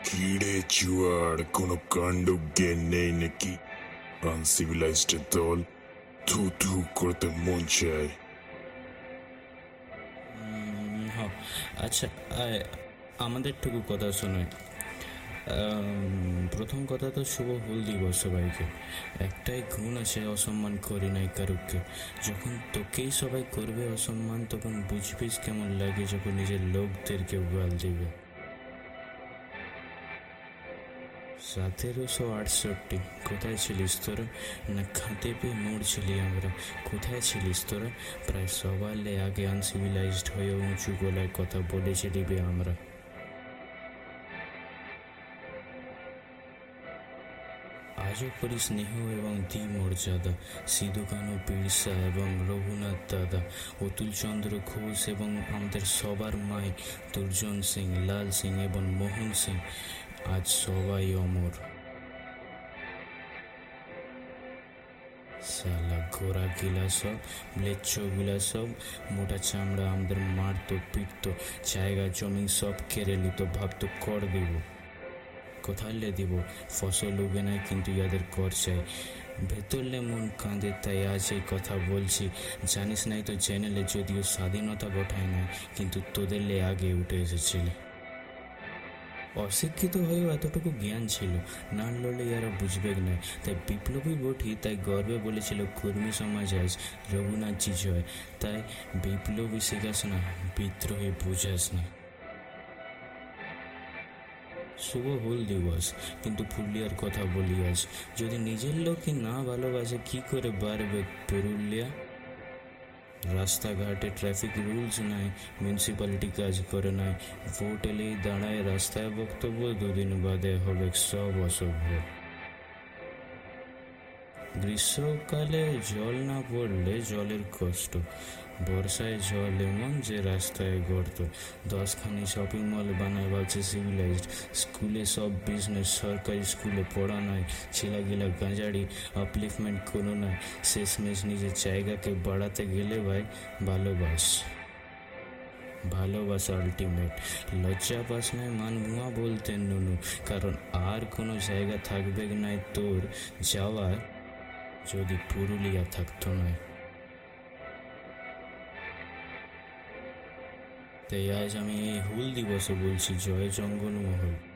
কিরে চুয়ার, কোনো কাণ্ড জ্ঞান নেই নাকি? আনসিভিলাইজড দল, থু থু করতে মন চায়। হ্যাঁ, আচ্ছা, আমাদেরটুকু কথা শোনে। প্রথম কথা তো শুভ হুল দিবস সবাইকে। একটাই গুণ আছে, অসম্মান করি নাই কারুকে। যখন তোকেই সবাই করবে অসম্মান, তখন বুঝবিস কেমন লাগে যখন নিজের লোকদেরকে গাল দিবে। 1768, কোথায় ছিলিস তোরা? না খাতে পেয়ে মরছিলি আমরা? কোথায় ছিলিস তোরা? প্রায় সবালে আগে আনসিভিলাইজড হয়ে উঁচু গলায় কথা বলেছিলি বে আমরা। আজও করি স্নেহ এবং দ্বি মর্যাদা সিধু কানু বিরসা এবং রঘুনাথ দাদা, অতুল চন্দ্র ঘোষ এবং আমাদের সবার মাই দুর্জন সিং, লাল সিং এবং মোহন সিং, আজ সবাই অমর। সালা ঘোড়া গিলা সব, ম্লেচ্ছ গিলা সব, মোটা চামড়া আমাদের মারতো পিটতো, জায়গা জমি সব কেড়ে নিত, ভাবতো কর দিব। কোথায় দিব? ফসল উগে নাই কিন্তু ইয়াদের কর চাই। ভেতরলে মন কাঁদে, তাই আজ এই কথা বলছি। জানিস নাই তো জেনেলে, যদিও স্বাধীনতা গোঠায় নাই, কিন্তু তোদেরলে আগে উঠে এসেছিলে। অশিক্ষিত হয়েও এতটুকু জ্ঞান ছিল, না লড়লে ইয়ারা বুঝবে না। তাই বিপ্লবী বঠি, তাই গর্বে বলেছিল কর্মী সমাজ আজ রঘুনাথজি জয়। তাই বিপ্লবী শেখাস না, বিদ্রোহী বুঝাস না। শুভ হুল দিবস, কিন্তু পুরুলিয়ার কথা বলি আজ। যদি নিজের লোককে না ভালোবাসে, কি করে বাড়বে পুরুলিয়া? রাস্তাঘাটে ট্রাফিক রুলস নাই, মিউনিসিপ্যালিটি কাজ করে নাই, ভোট এলেই দাঁড়ায় রাস্তায় বক্তব্য, দুদিন বাদে হবে সব অসভ্য। গ্রীষ্মকালে জল না পড়লে জলের কষ্ট, বর্ষায় জল এমন যে রাস্তায় গর্ত। 10খানি শপিং মল বানায় ভাবছে সিভিলাইজড, স্কুলে সব বিজনেস, সরকারি স্কুলে পড়া নাই, ছেলেগিলা গাঁজাড়ি, আপলিফমেন্ট কোনো নাই। শেষমেশ নিজের জায়গাকে বাড়াতে গেলে ভাই ভালোবাসা আলটিমেট। লজ্জা পাস নাই মান ভুয়া বলতেন নুনু, কারণ আর কোনো জায়গা থাকবে নাই তোর যাওয়ার যদি পুরুলিয়া থাকতো না। তাই আজ আমি এই হুল দিবসে বলছি, জয় জঙ্গলমহল।